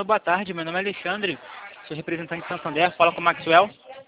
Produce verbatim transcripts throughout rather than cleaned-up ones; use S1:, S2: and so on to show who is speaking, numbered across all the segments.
S1: Alô, boa tarde. Meu nome é Alexandre. Sou representante de Santander. Fala com o Maxwell.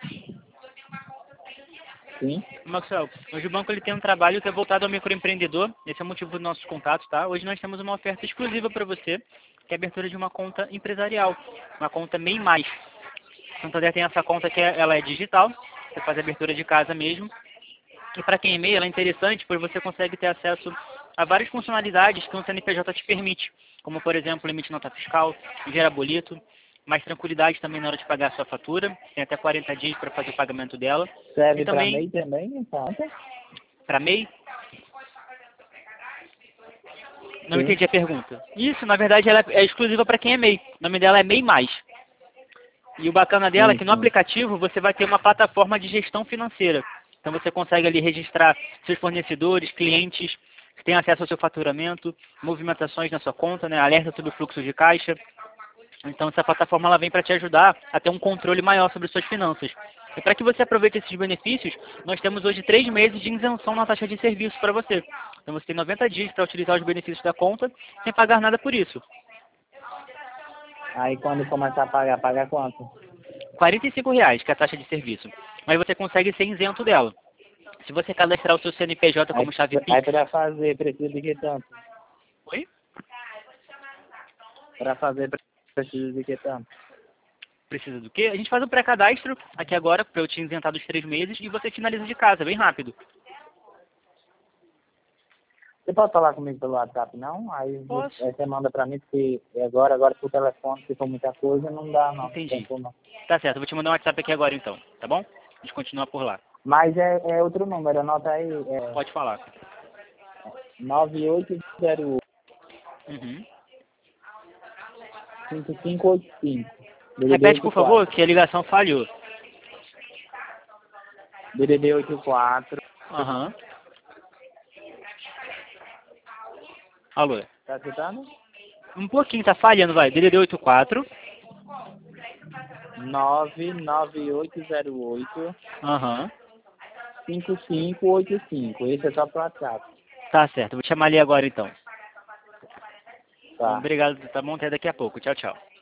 S2: Sim.
S1: Maxwell, hoje o banco ele tem um trabalho que é voltado ao microempreendedor. Esse é o motivo do nosso contato, tá? Hoje nós temos uma oferta exclusiva para você, que é a abertura de uma conta empresarial, uma conta MEI Mais. Santander tem essa conta que é, ela é digital, você faz a abertura de casa mesmo. E para quem é MEI, ela é interessante porque você consegue ter acesso a várias funcionalidades que um C N P J te permite, como por exemplo, limite nota fiscal, gerar boleto, mais tranquilidade também na hora de pagar a sua fatura, tem até quarenta dias para fazer o pagamento dela.
S2: Serve
S1: E
S2: para
S1: também,
S2: MEI também, conta?
S1: para MEI, não
S2: Sim.
S1: entendi a pergunta. Isso, na verdade, ela é exclusiva para quem é MEI. O nome dela é MEI Mais. E o bacana dela é
S2: Sim,
S1: que no
S2: sim.
S1: aplicativo você vai ter uma plataforma de gestão financeira. Então você consegue ali registrar seus fornecedores, clientes, você tem acesso ao seu faturamento, movimentações na sua conta, né, alerta sobre o fluxo de caixa. Então essa plataforma ela vem para te ajudar a ter um controle maior sobre suas finanças. E para que você aproveite esses benefícios, nós temos hoje três meses de isenção na taxa de serviço para você. Então você tem noventa dias para utilizar os benefícios da conta sem pagar nada por isso.
S2: Aí quando começar a pagar, paga quanto?
S1: quarenta e cinco reais, que é a taxa de serviço. Mas você consegue ser isento dela. Se você cadastrar o seu C N P J
S2: Aí,
S1: como chave
S2: aí
S1: Pix...
S2: para fazer, precisa de que tanto?
S1: Oi?
S2: Para fazer, precisa de que tanto?
S1: Precisa do quê? A gente faz um pré-cadastro aqui agora, para eu te isentar dos três meses, e você finaliza de casa, bem rápido.
S2: Você pode falar comigo pelo WhatsApp, não? Aí você,
S1: Posso.
S2: aí você manda para mim, porque agora, agora por telefone, se for muita coisa, não dá não.
S1: Entendi.
S2: Tempo, não.
S1: Tá certo, eu vou te mandar um WhatsApp aqui agora então, tá bom? A gente continua por lá.
S2: Mas é, é outro número, anota aí, é
S1: Pode falar.
S2: nove oito zero
S1: Uhum.
S2: oito cinco cinco oito cinco. D D D
S1: Repete,
S2: oito
S1: por favor,
S2: quatro.
S1: que a ligação falhou.
S2: D D D oito quatro.
S1: Aham. Alô?
S2: Tá escutando?
S1: Um pouquinho, tá falhando, vai. D D D oito quatro.
S2: nove nove oito zero oito
S1: Aham.
S2: cinco cinco oito cinco. Esse é só pro WhatsApp.
S1: Tá certo, vou te chamar ali agora então.
S2: Tá.
S1: Obrigado, tá bom? Até daqui a pouco. Tchau, tchau.